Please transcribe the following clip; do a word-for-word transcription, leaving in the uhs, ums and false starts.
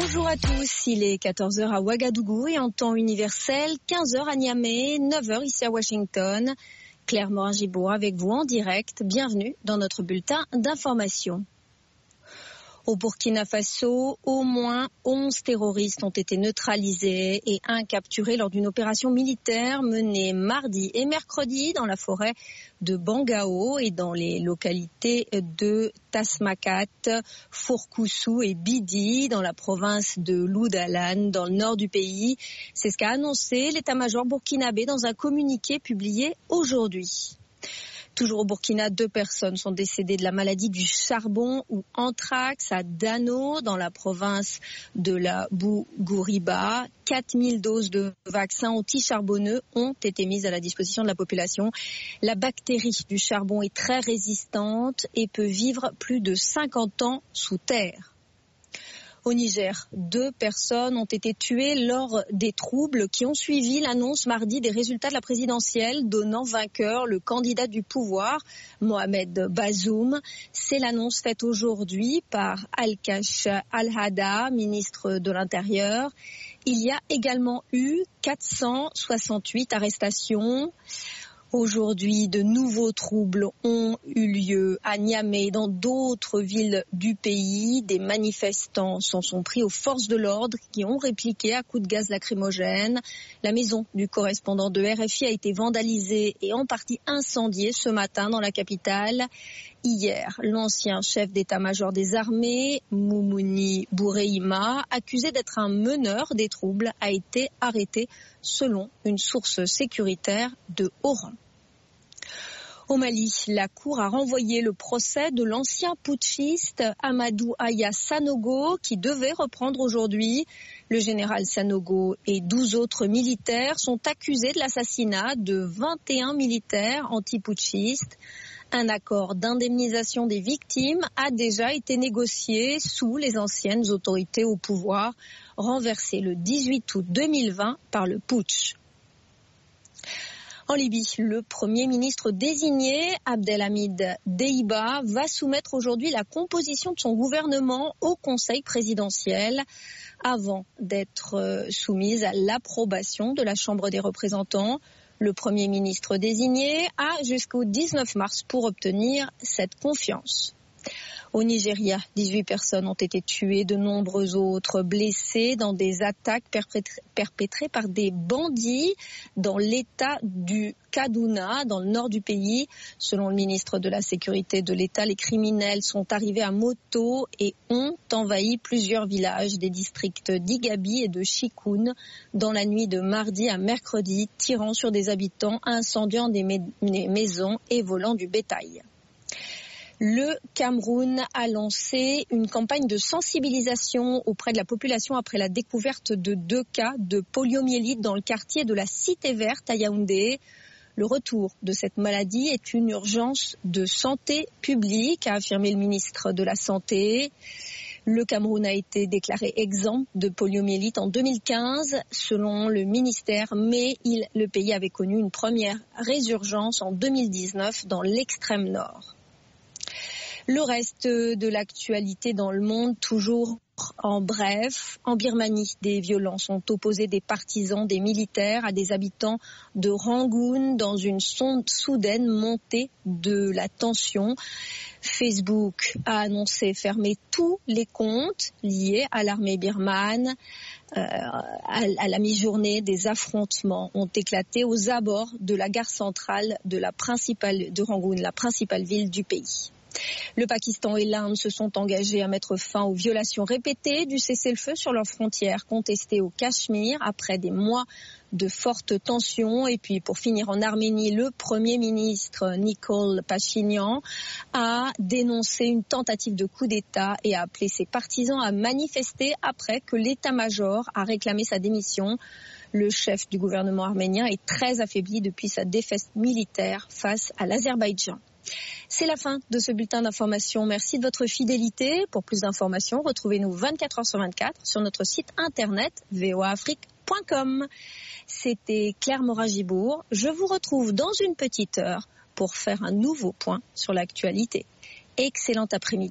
Bonjour à tous, il est quatorze heures à Ouagadougou et en temps universel, quinze heures à Niamey, neuf heures ici à Washington. Claire Morin-Gibault avec vous en direct, bienvenue dans notre bulletin d'information. Au Burkina Faso, au moins onze terroristes ont été neutralisés et un capturé lors d'une opération militaire menée mardi et mercredi dans la forêt de Bangao et dans les localités de Tasmakat, Fourkoussou et Bidi dans la province de Loudalan dans le nord du pays. C'est ce qu'a annoncé l'état-major burkinabé dans un communiqué publié aujourd'hui. Toujours au Burkina, deux personnes sont décédées de la maladie du charbon ou anthrax à Dano, dans la province de la Bougouriba. quatre mille doses de vaccins anti-charbonneux ont été mises à la disposition de la population. La bactérie du charbon est très résistante et peut vivre plus de cinquante ans sous terre. Au Niger, deux personnes ont été tuées lors des troubles qui ont suivi l'annonce mardi des résultats de la présidentielle donnant vainqueur le candidat du pouvoir, Mohamed Bazoum. C'est l'annonce faite aujourd'hui par Al-Kash Al-Hada, ministre de l'Intérieur. Il y a également eu quatre cent soixante-huit arrestations. Aujourd'hui, de nouveaux troubles ont eu lieu à Niamey et dans d'autres villes du pays. Des manifestants s'en sont pris aux forces de l'ordre qui ont répliqué à coups de gaz lacrymogène. La maison du correspondant de R F I a été vandalisée et en partie incendiée ce matin dans la capitale. Hier, l'ancien chef d'état-major des armées, Moumouni Boureima, accusé d'être un meneur des troubles, a été arrêté selon une source sécuritaire de haut rang. Au Mali, la Cour a renvoyé le procès de l'ancien putschiste Amadou Aya Sanogo qui devait reprendre aujourd'hui. Le général Sanogo et douze autres militaires sont accusés de l'assassinat de vingt et un militaires anti-putschistes. Un accord d'indemnisation des victimes a déjà été négocié sous les anciennes autorités au pouvoir, renversées le dix-huit août deux mille vingt par le putsch. En Libye, le Premier ministre désigné, Abdelhamid Deiba, va soumettre aujourd'hui la composition de son gouvernement au Conseil présidentiel avant d'être soumise à l'approbation de la Chambre des représentants. Le Premier ministre désigné a jusqu'au dix-neuf mars pour obtenir cette confiance. Au Nigeria, dix-huit personnes ont été tuées, de nombreux autres blessés dans des attaques perpétrées par des bandits dans l'état du Kaduna, dans le nord du pays. Selon le ministre de la Sécurité de l'État, les criminels sont arrivés à moto et ont envahi plusieurs villages des districts d'Igabi et de Chikoun dans la nuit de mardi à mercredi, tirant sur des habitants, incendiant des maisons et volant du bétail. Le Cameroun a lancé une campagne de sensibilisation auprès de la population après la découverte de deux cas de poliomyélite dans le quartier de la Cité Verte à Yaoundé. Le retour de cette maladie est une urgence de santé publique, a affirmé le ministre de la Santé. Le Cameroun a été déclaré exempt de poliomyélite en deux mille quinze, selon le ministère, mais il, le pays avait connu une première résurgence en deux mille dix-neuf dans l'extrême nord. Le reste de l'actualité dans le monde, toujours en bref. En Birmanie, des violences ont opposé des partisans, des militaires à des habitants de Rangoon dans une soudaine montée de la tension. Facebook a annoncé fermer tous les comptes liés à l'armée birmane. Euh, à, à la mi-journée, des affrontements ont éclaté aux abords de la gare centrale de la principale de Rangoon, la principale ville du pays. Le Pakistan et l'Inde se sont engagés à mettre fin aux violations répétées du cessez-le-feu sur leurs frontières contestées au Cachemire après des mois de fortes tensions. Et puis pour finir en Arménie, le Premier ministre Nikol Pachinian a dénoncé une tentative de coup d'État et a appelé ses partisans à manifester après que l'état-major a réclamé sa démission. Le chef du gouvernement arménien est très affaibli depuis sa défaite militaire face à l'Azerbaïdjan. C'est la fin de ce bulletin d'information. Merci de votre fidélité. Pour plus d'informations, retrouvez-nous vingt-quatre heures sur vingt-quatre sur notre site internet v o a afrique point com. C'était Claire Morin-Gibault. Je vous retrouve dans une petite heure pour faire un nouveau point sur l'actualité. Excellent après-midi.